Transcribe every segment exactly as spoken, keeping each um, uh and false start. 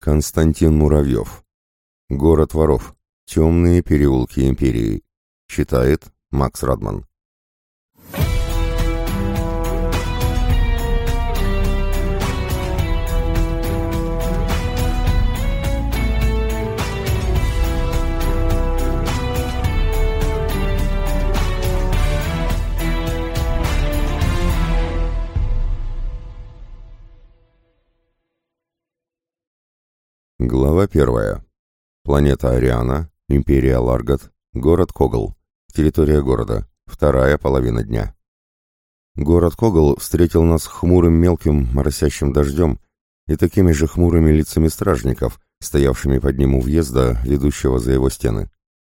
Константин Муравьев. Город воров. Темные переулки империи. Читает Макс Радман. Глава первая. Планета Ариана, Империя Ларгат, город Когл, территория города, вторая половина дня. Город Когл встретил нас хмурым мелким моросящим дождем и такими же хмурыми лицами стражников, стоявшими под ним у въезда, ведущего за его стены.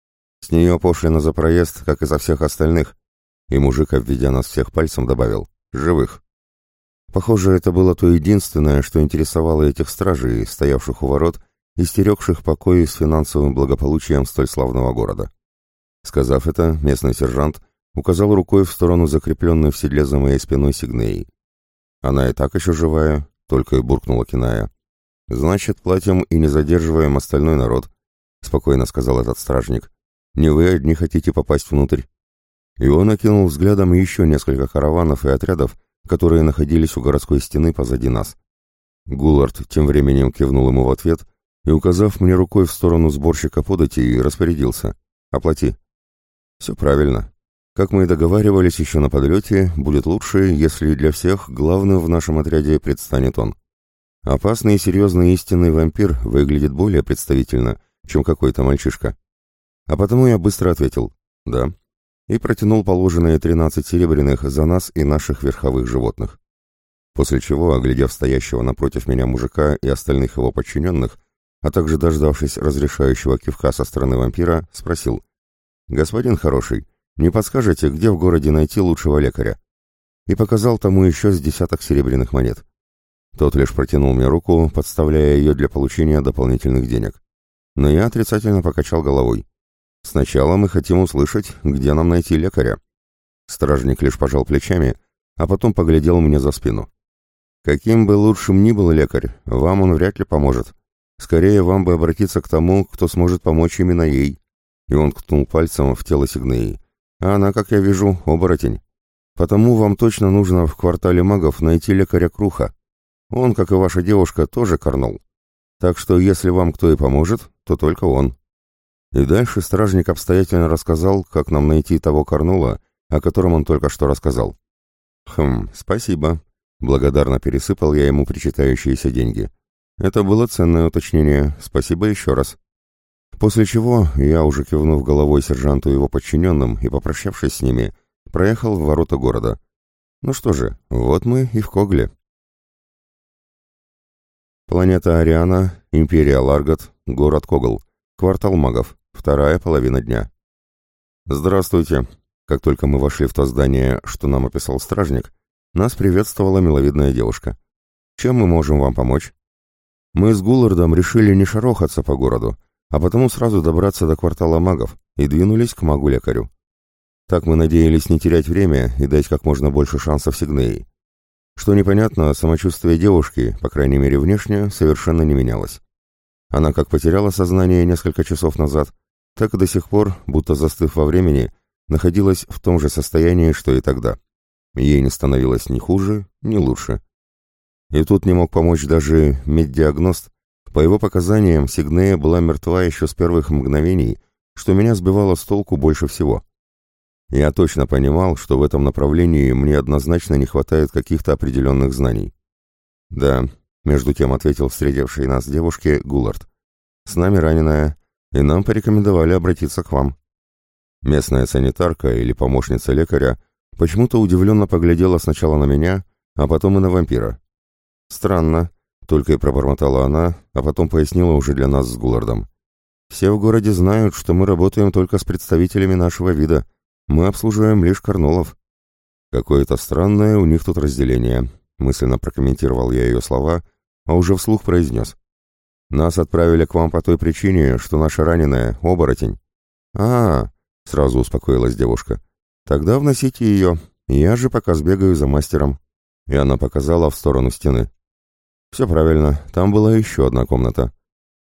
С нее пошлина за проезд, как и со всех остальных, и мужик, обведя нас всех пальцем, добавил «живых». Похоже, это было то единственное, что интересовало этих стражей, стоявших у ворот и стерегших покои с финансовым благополучием столь славного города. Сказав это, местный сержант указал рукой в сторону закрепленной в седле за моей спиной Сигнеи. «Она и так еще живая», — только и буркнула Киная. «Значит, платим и не задерживаем остальной народ», — спокойно сказал этот стражник. «Не вы одни хотите попасть внутрь». И он окинул взглядом еще несколько караванов и отрядов, которые находились у городской стены позади нас. Гуллард тем временем кивнул ему в ответ и, указав мне рукой в сторону сборщика податей, распорядился: «Оплати». Все правильно. Как мы и договаривались еще на подлете, будет лучше, если для всех главным в нашем отряде предстанет он. Опасный и серьезный истинный вампир выглядит более представительно, чем какой-то мальчишка. А потому я быстро ответил «да» и протянул положенные тринадцать серебряных за нас и наших верховых животных. После чего, оглядев стоящего напротив меня мужика и остальных его подчиненных, а также дождавшись разрешающего кивка со стороны вампира, спросил: «Господин хороший, не подскажете, где в городе найти лучшего лекаря?» И показал тому еще с десяток серебряных монет. Тот лишь протянул мне руку, подставляя ее для получения дополнительных денег. Но я отрицательно покачал головой. «Сначала мы хотим услышать, где нам найти лекаря». Стражник лишь пожал плечами, а потом поглядел мне за спину. «Каким бы лучшим ни был лекарь, вам он вряд ли поможет. Скорее вам бы обратиться к тому, кто сможет помочь именно ей». И он ткнул пальцем в тело Сигнеи. «А она, как я вижу, оборотень. Потому вам точно нужно в квартале магов найти лекаря Круха. Он, как и ваша девушка, тоже карнул. Так что если вам кто и поможет, то только он». И дальше стражник обстоятельно рассказал, как нам найти того карнула, о котором он только что рассказал. «Хм, спасибо». Благодарно пересыпал я ему причитающиеся деньги. Это было ценное уточнение, спасибо еще раз. После чего я, уже кивнув головой сержанту и его подчиненным и попрощавшись с ними, проехал в ворота города. Ну что же, вот мы и в Когле. Планета Ариана, Империя Ларгат, город Когл, квартал магов, вторая половина дня. «Здравствуйте». Как только мы вошли в то здание, что нам описал стражник, нас приветствовала миловидная девушка. «Чем мы можем вам помочь?» Мы с Гуллардом решили не шарохаться по городу, а потому сразу добраться до квартала магов и двинулись к магу-лекарю. Так мы надеялись не терять время и дать как можно больше шансов Сигнеи. Что непонятно, самочувствие девушки, по крайней мере внешне, совершенно не менялось. Она как потеряла сознание несколько часов назад, так и до сих пор, будто застыв во времени, находилась в том же состоянии, что и тогда. Ей не становилось ни хуже, ни лучше. И тут не мог помочь даже меддиагност. По его показаниям, Сигнея была мертва еще с первых мгновений, что меня сбивало с толку больше всего. Я точно понимал, что в этом направлении мне однозначно не хватает каких-то определенных знаний. «Да», — между тем ответил встретившей нас девушке Гуллард. «С нами раненая, и нам порекомендовали обратиться к вам». Местная санитарка или помощница лекаря почему-то удивленно поглядела сначала на меня, а потом и на вампира. «Странно», — только и пробормотала она, а потом пояснила уже для нас с Гуллардом. «Все в городе знают, что мы работаем только с представителями нашего вида. Мы обслуживаем лишь карнулов». «Какое-то странное у них тут разделение», — мысленно прокомментировал я ее слова, а уже вслух произнес. «Нас отправили к вам по той причине, что наша раненая — оборотень». «А-а-а», — сразу успокоилась девушка. «Тогда вносите ее, я же пока сбегаю за мастером». И она показала в сторону стены. «Все правильно, там была еще одна комната.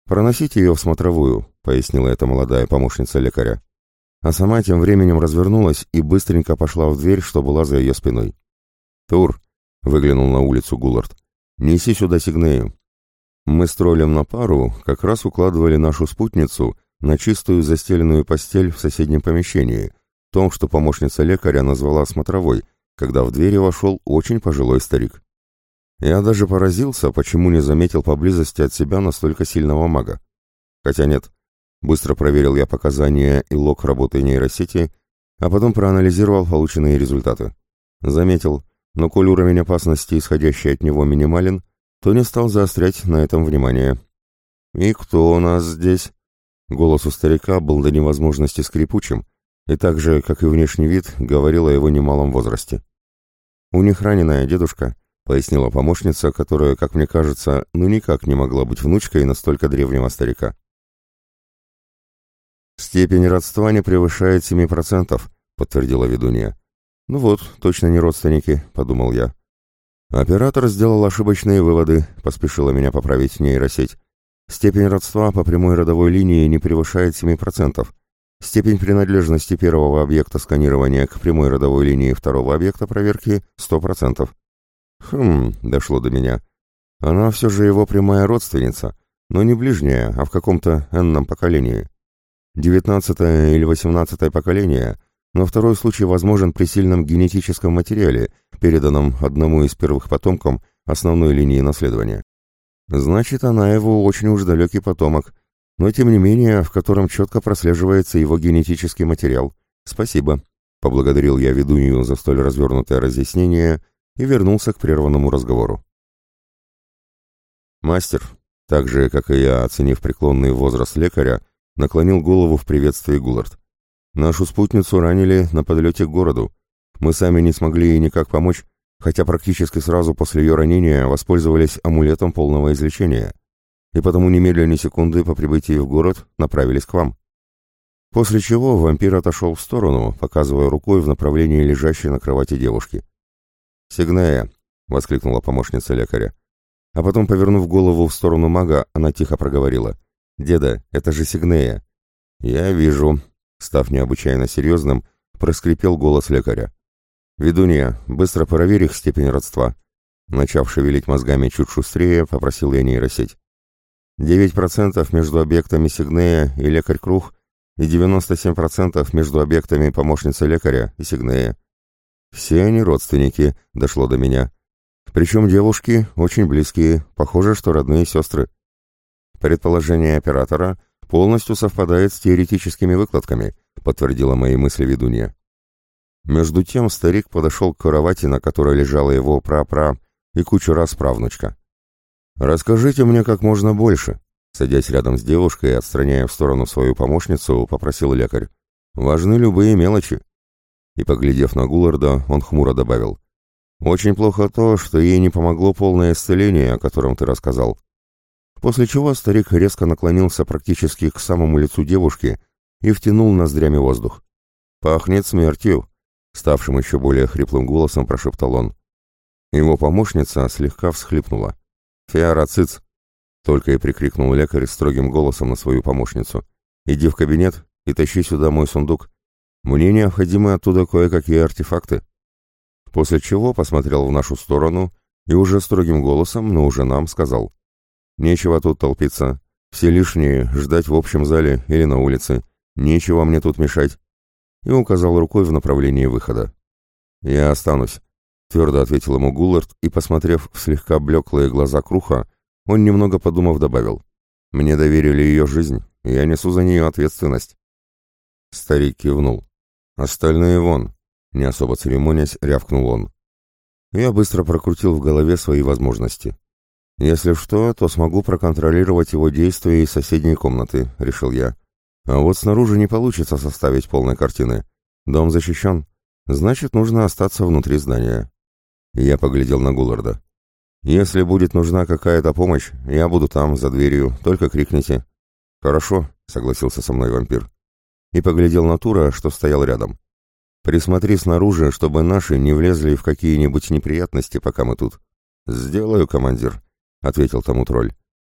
«Проносите ее в смотровую», — пояснила эта молодая помощница лекаря. А сама тем временем развернулась и быстренько пошла в дверь, что была за ее спиной. «Тур», — выглянул на улицу Гуллард, — «неси сюда Сигнею». Мы с троллем на пару как раз укладывали нашу спутницу на чистую застеленную постель в соседнем помещении, том, что помощница лекаря назвала смотровой, когда в двери вошел очень пожилой старик. Я даже поразился, почему не заметил поблизости от себя настолько сильного мага. Хотя нет, быстро проверил я показания и лог работы нейросети, а потом проанализировал полученные результаты. Заметил, но коль уровень опасности, исходящий от него, минимален, то не стал заострять на этом внимание. «И кто у нас здесь?» Голос у старика был до невозможности скрипучим, и так же, как и внешний вид, говорил о его немалом возрасте. «У них раненая дедушка», — пояснила помощница, которая, как мне кажется, ну никак не могла быть внучкой настолько древнего старика. «Степень родства не превышает семи процентов», — подтвердила ведунья. «Ну вот, точно не родственники», — подумал я. Оператор сделал ошибочные выводы, поспешила меня поправить нейросеть. Степень родства по прямой родовой линии не превышает семи процентов. Степень принадлежности первого объекта сканирования к прямой родовой линии второго объекта проверки — сто процентов. Хм, дошло до меня. Она все же его прямая родственница, но не ближняя, а в каком-то энном поколении. Девятнадцатое или восемнадцатое поколение, но второй случай возможен при сильном генетическом материале, переданном одному из первых потомкам основной линии наследования. Значит, она его очень уж далекий потомок, но тем не менее, в котором четко прослеживается его генетический материал. Спасибо. Поблагодарил я ведунью за столь развернутое разъяснение и вернулся к прерванному разговору. Мастер, так же, как и я, оценив преклонный возраст лекаря, наклонил голову в приветствии Гуллард. Нашу спутницу ранили на подлете к городу. Мы сами не смогли ей никак помочь, хотя практически сразу после ее ранения воспользовались амулетом полного излечения, и потому немедленно ни секунды по прибытии в город направились к вам. После чего вампир отошел в сторону, показывая рукой в направлении лежащей на кровати девушки. «Сигнея!» — воскликнула помощница лекаря. А потом, повернув голову в сторону мага, она тихо проговорила. «Деда, это же Сигнея!» «Я вижу», — став необычайно серьезным, проскрипел голос лекаря. «Ведунья, быстро проверь их степень родства». Начав шевелить мозгами чуть шустрее, попросил я нейросеть. девять процентов между объектами Сигнея и лекарь Круг и девяносто семь процентов между объектами помощницы лекаря и Сигнея. Все они родственники, дошло до меня. Причем девушки очень близкие, похоже, что родные сестры. Предположение оператора полностью совпадает с теоретическими выкладками, подтвердила мои мысли ведунья. Между тем старик подошел к кровати, на которой лежала его пра-пра и кучу раз правнучка. «Расскажите мне как можно больше», — садясь рядом с девушкой и отстраняя в сторону свою помощницу, попросил лекарь. «Важны любые мелочи». И, поглядев на Гулларда, он хмуро добавил. «Очень плохо то, что ей не помогло полное исцеление, о котором ты рассказал». После чего старик резко наклонился практически к самому лицу девушки и втянул ноздрями воздух. «Пахнет смертью», — ставшим еще более хриплым голосом прошептал он. Его помощница слегка всхлипнула. «Фиара, цыц!» — только и прикрикнул лекарь строгим голосом на свою помощницу. «Иди в кабинет и тащи сюда мой сундук. Мне необходимы оттуда кое-какие артефакты». После чего посмотрел в нашу сторону и уже строгим голосом, но уже нам, сказал. «Нечего тут толпиться. Все лишние ждать в общем зале или на улице. Нечего мне тут мешать». И указал рукой в направлении выхода. «Я останусь», — твердо ответил ему Гуллард, и, посмотрев в слегка блеклые глаза Круха, он, немного подумав, добавил. «Мне доверили ее жизнь, и я несу за нее ответственность». Старик кивнул. «Остальные вон», — не особо церемонясь, рявкнул он. Я быстро прокрутил в голове свои возможности. «Если что, то смогу проконтролировать его действия из соседней комнаты», — решил я. «А вот снаружи не получится составить полной картины. Дом защищен. Значит, нужно остаться внутри здания». Я поглядел на Гулларда. «Если будет нужна какая-то помощь, я буду там, за дверью, только крикните». «Хорошо», — согласился со мной вампир. И поглядел на Тура, что стоял рядом. «Присмотри снаружи, чтобы наши не влезли в какие-нибудь неприятности, пока мы тут». «Сделаю, командир», — ответил тому тролль.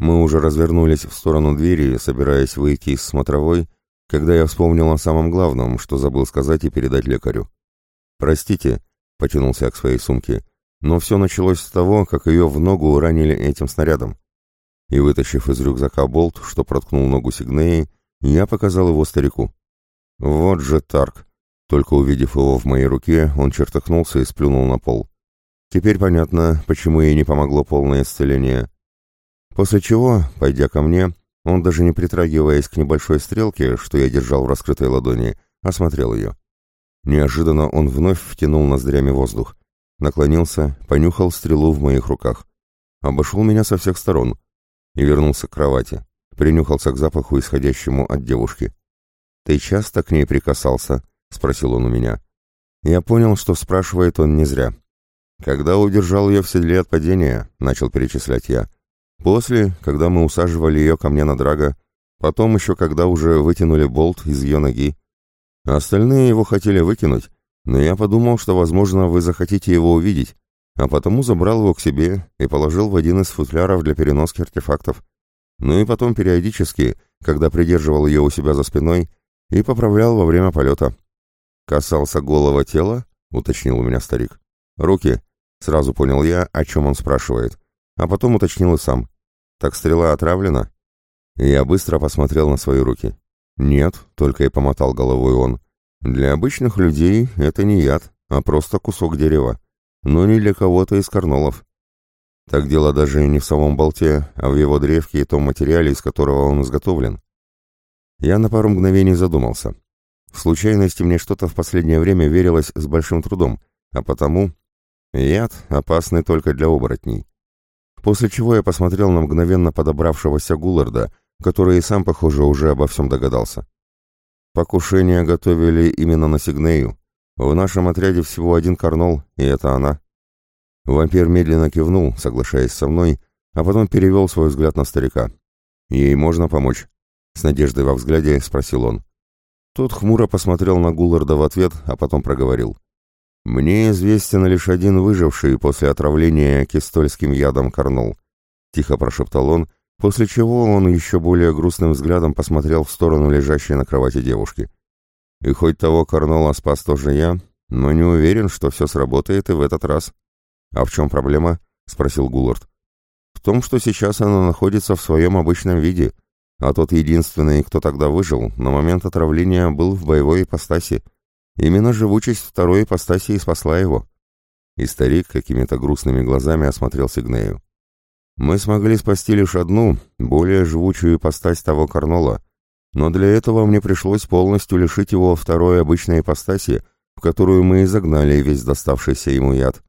Мы уже развернулись в сторону двери, собираясь выйти из смотровой, когда я вспомнил о самом главном, что забыл сказать и передать лекарю. «Простите», — потянулся я к своей сумке, но все началось с того, как ее в ногу ранили этим снарядом. И, вытащив из рюкзака болт, что проткнул ногу Сигнеи, я показал его старику. «Вот же Тарк!» Только увидев его в моей руке, он чертыхнулся и сплюнул на пол. Теперь понятно, почему ей не помогло полное исцеление. После чего, пойдя ко мне, он, даже не притрагиваясь к небольшой стрелке, что я держал в раскрытой ладони, осмотрел ее. Неожиданно он вновь втянул ноздрями воздух, наклонился, понюхал стрелу в моих руках, обошел меня со всех сторон и вернулся к кровати, принюхался к запаху, исходящему от девушки. «Ты часто к ней прикасался?» — спросил он у меня. Я понял, что спрашивает он не зря. «Когда удержал ее в седле от падения», — начал перечислять я. «После, когда мы усаживали ее ко мне на драго, потом еще когда уже вытянули болт из ее ноги. Остальные его хотели выкинуть, но я подумал, что, возможно, вы захотите его увидеть, а потому забрал его к себе и положил в один из футляров для переноски артефактов. Ну и потом периодически, когда придерживал ее у себя за спиной, и поправлял во время полета». «Касался голого тела?» — уточнил у меня старик. «Руки», — сразу понял я, о чем он спрашивает, а потом уточнил и сам. «Так стрела отравлена?» Я быстро посмотрел на свои руки. «Нет», — только и помотал головой он. «Для обычных людей это не яд, а просто кусок дерева, но не для кого-то из карнолов. Так дело даже не в самом болте, а в его древке и том материале, из которого он изготовлен». Я на пару мгновений задумался. В случайности мне что-то в последнее время верилось с большим трудом, а потому яд опасный только для оборотней. После чего я посмотрел на мгновенно подобравшегося Гулларда, который и сам, похоже, уже обо всем догадался. Покушение готовили именно на Сигнею. В нашем отряде всего один карнол, и это она. Вампир медленно кивнул, соглашаясь со мной, а потом перевел свой взгляд на старика. «Ей можно помочь?» — с надеждой во взгляде спросил он. Тот хмуро посмотрел на Гулларда в ответ, а потом проговорил. «Мне известен лишь один выживший после отравления кистольским ядом карнол», — тихо прошептал он, после чего он еще более грустным взглядом посмотрел в сторону лежащей на кровати девушки. «И хоть того карнола спас тоже я, но не уверен, что все сработает и в этот раз». «А в чем проблема?» — спросил Гуллард. «В том, что сейчас она находится в своем обычном виде, а тот единственный, кто тогда выжил, на момент отравления был в боевой ипостаси. Именно живучесть второй ипостаси и спасла его». И старик какими-то грустными глазами осмотрел Сигнею. «Мы смогли спасти лишь одну, более живучую ипостась того карнола, но для этого мне пришлось полностью лишить его второй обычной ипостаси, в которую мы и загнали весь доставшийся ему яд.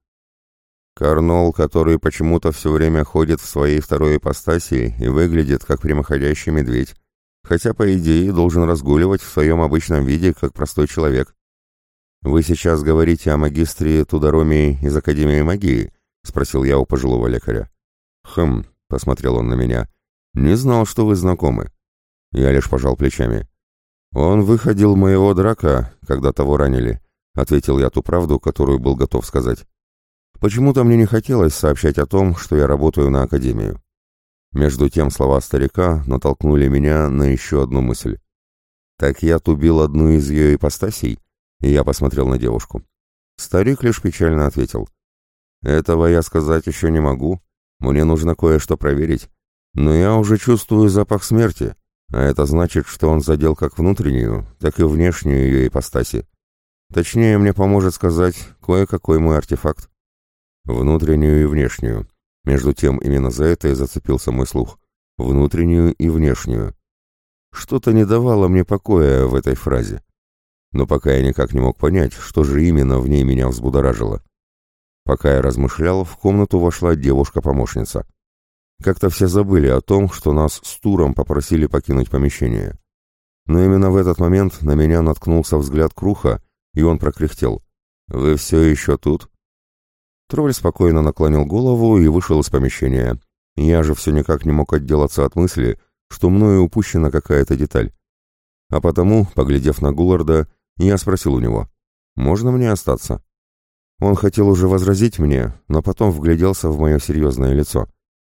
Карнол, который почему-то все время ходит в своей второй ипостаси и выглядит как прямоходящий медведь, хотя, по идее, должен разгуливать в своем обычном виде, как простой человек. «Вы сейчас говорите о магистре Тудароме из Академии магии?» — спросил я у пожилого лекаря. «Хм», — посмотрел он на меня, — «не знал, что вы знакомы». Я лишь пожал плечами. «Он выходил моего драка, когда того ранили», — ответил я ту правду, которую был готов сказать. Почему-то мне не хотелось сообщать о том, что я работаю на Академию. Между тем слова старика натолкнули меня на еще одну мысль. «Так я убил одну из ее ипостасей?» И я посмотрел на девушку. Старик лишь печально ответил. «Этого я сказать еще не могу. Мне нужно кое-что проверить. Но я уже чувствую запах смерти, а это значит, что он задел как внутреннюю, так и внешнюю ее ипостаси. Точнее, мне поможет сказать кое-какой мой артефакт. Внутреннюю и внешнюю. Между тем, именно за это и зацепился мой слух. Внутреннюю и внешнюю. Что-то не давало мне покоя в этой фразе. Но пока я никак не мог понять, что же именно в ней меня взбудоражило. Пока я размышлял, в комнату вошла девушка-помощница. Как-то все забыли о том, что нас с Туром попросили покинуть помещение. Но именно в этот момент на меня наткнулся взгляд Круха, и он прокряхтел. «Вы все еще тут?» Тролль спокойно наклонил голову и вышел из помещения. Я же все никак не мог отделаться от мысли, что мною упущена какая-то деталь. А потому, поглядев на Гулларда, я спросил у него, «Можно мне остаться?» Он хотел уже возразить мне, но потом вгляделся в мое серьезное лицо.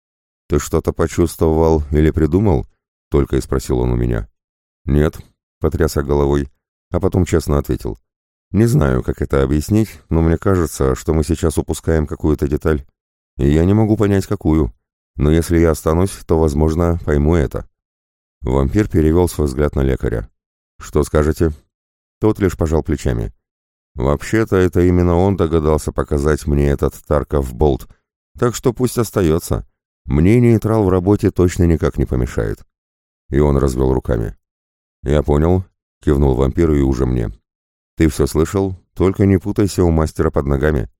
«Ты что-то почувствовал или придумал?» — только и спросил он у меня. «Нет», — потряс я головой, а потом честно ответил. «Не знаю, как это объяснить, но мне кажется, что мы сейчас упускаем какую-то деталь. И я не могу понять, какую. Но если я останусь, то, возможно, пойму это». Вампир перевел свой взгляд на лекаря. «Что скажете?» Тот лишь пожал плечами. «Вообще-то это именно он догадался показать мне этот Тарков болт, так что пусть остается. Мне нейтрал в работе точно никак не помешает». И он развел руками. «Я понял», — кивнул вампир и уже мне. «Ты все слышал? Только не путайся у мастера под ногами».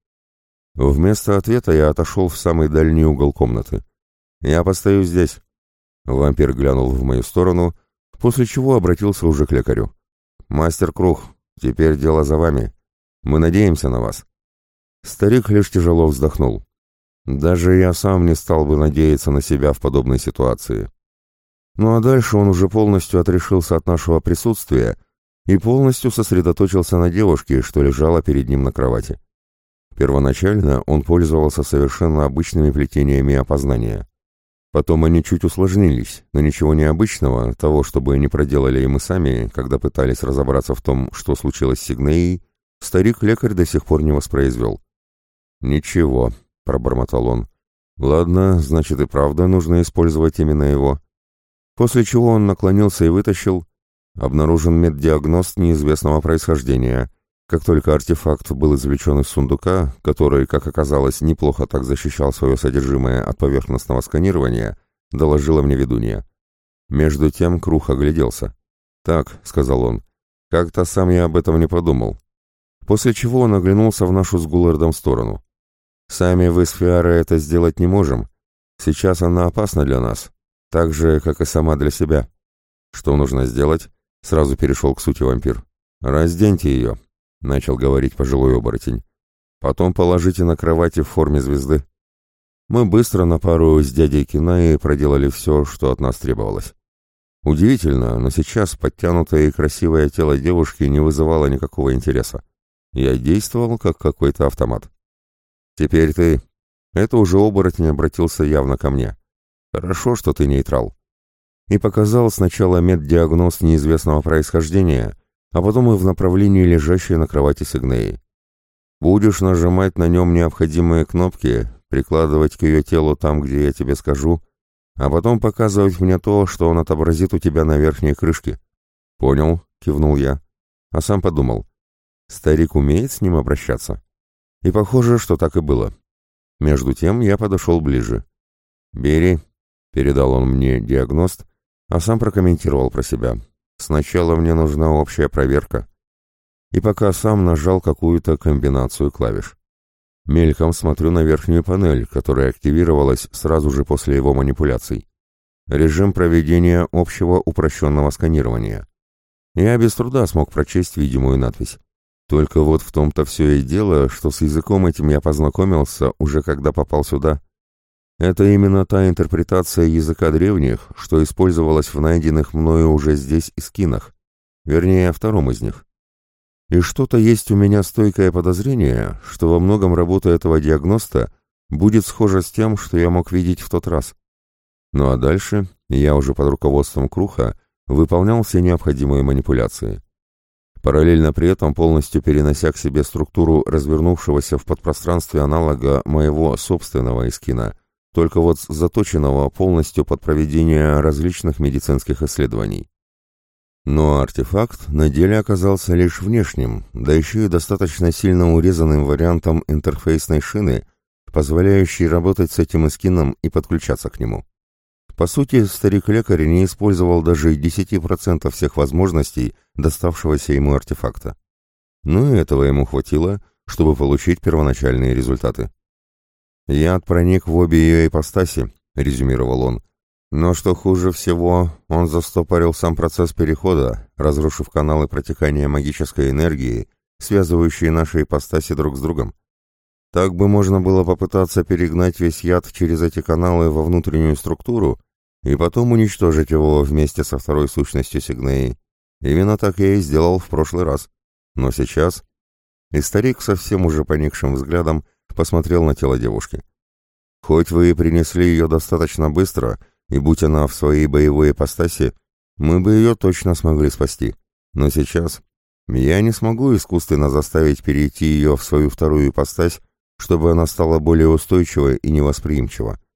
Вместо ответа я отошел в самый дальний угол комнаты. «Я постою здесь». Вампир глянул в мою сторону, после чего обратился уже к лекарю. «Мастер Круг, теперь дело за вами. Мы надеемся на вас». Старик лишь тяжело вздохнул. «Даже я сам не стал бы надеяться на себя в подобной ситуации». Ну а дальше он уже полностью отрешился от нашего присутствия и полностью сосредоточился на девушке, что лежала перед ним на кровати. Первоначально он пользовался совершенно обычными плетениями опознания. Потом они чуть усложнились, но ничего необычного, того, чтобы не проделали и мы сами, когда пытались разобраться в том, что случилось с Сигнеей, старик-лекарь до сих пор не воспроизвел. «Ничего», — пробормотал он. «Ладно, значит и правда нужно использовать именно его». После чего он наклонился и вытащил. Обнаружен меддиагност неизвестного происхождения. Как только артефакт был извлечен из сундука, который, как оказалось, неплохо так защищал свое содержимое от поверхностного сканирования, доложила мне ведунья. Между тем Круг огляделся. «Так», — сказал он, — «как-то сам я об этом не подумал». После чего он оглянулся в нашу с Гуллардом сторону. «Сами вы с Фиарой это сделать не можем. Сейчас она опасна для нас, так же, как и сама для себя». «Что нужно сделать?» — сразу перешел к сути вампир. «Разденьте ее», — начал говорить пожилой оборотень. «Потом положите на кровати в форме звезды». Мы быстро на пару с дядей Кинаи проделали все, что от нас требовалось. Удивительно, но сейчас подтянутое и красивое тело девушки не вызывало никакого интереса. Я действовал как какой-то автомат. «Теперь ты...» Это уже оборотень обратился явно ко мне. «Хорошо, что ты нейтрал». И показал сначала меддиагноз неизвестного происхождения, а потом и в направлении лежащей на кровати Сигнеи. «Будешь нажимать на нем необходимые кнопки, прикладывать к ее телу там, где я тебе скажу, а потом показывать мне то, что он отобразит у тебя на верхней крышке». «Понял», — кивнул я, а сам подумал. Старик умеет с ним обращаться? И похоже, что так и было. Между тем я подошел ближе. «Бери», — передал он мне диагност, а сам прокомментировал про себя. «Сначала мне нужна общая проверка». И пока сам нажал какую-то комбинацию клавиш. Мельком смотрю на верхнюю панель, которая активировалась сразу же после его манипуляций. Режим проведения общего упрощенного сканирования. Я без труда смог прочесть видимую надпись. Только вот в том-то все и дело, что с языком этим я познакомился уже когда попал сюда. Это именно та интерпретация языка древних, что использовалась в найденных мною уже здесь эскинах, вернее, втором из них. И что-то есть у меня стойкое подозрение, что во многом работа этого диагноста будет схожа с тем, что я мог видеть в тот раз. Ну а дальше я уже под руководством Круха выполнял все необходимые манипуляции. Параллельно при этом полностью перенося к себе структуру развернувшегося в подпространстве аналога моего собственного эскина, только вот заточенного полностью под проведение различных медицинских исследований. Но артефакт на деле оказался лишь внешним, да еще и достаточно сильно урезанным вариантом интерфейсной шины, позволяющей работать с этим эскином и подключаться к нему. По сути, старик-лекарь не использовал даже десять процентов всех возможностей доставшегося ему артефакта. Но и этого ему хватило, чтобы получить первоначальные результаты. «Яд проник в обе ее ипостаси», — резюмировал он. «Но что хуже всего, он застопорил сам процесс перехода, разрушив каналы протекания магической энергии, связывающие наши ипостаси друг с другом. Так бы можно было попытаться перегнать весь яд через эти каналы во внутреннюю структуру и потом уничтожить его вместе со второй сущностью Сигнеи. Именно так я и сделал в прошлый раз. Но сейчас...» И старик совсем уже поникшим взглядом посмотрел на тело девушки. Хоть вы и принесли ее достаточно быстро, и будь она в своей боевой ипостаси, мы бы ее точно смогли спасти. Но сейчас я не смогу искусственно заставить перейти ее в свою вторую ипостась, чтобы она стала более устойчивой и невосприимчива.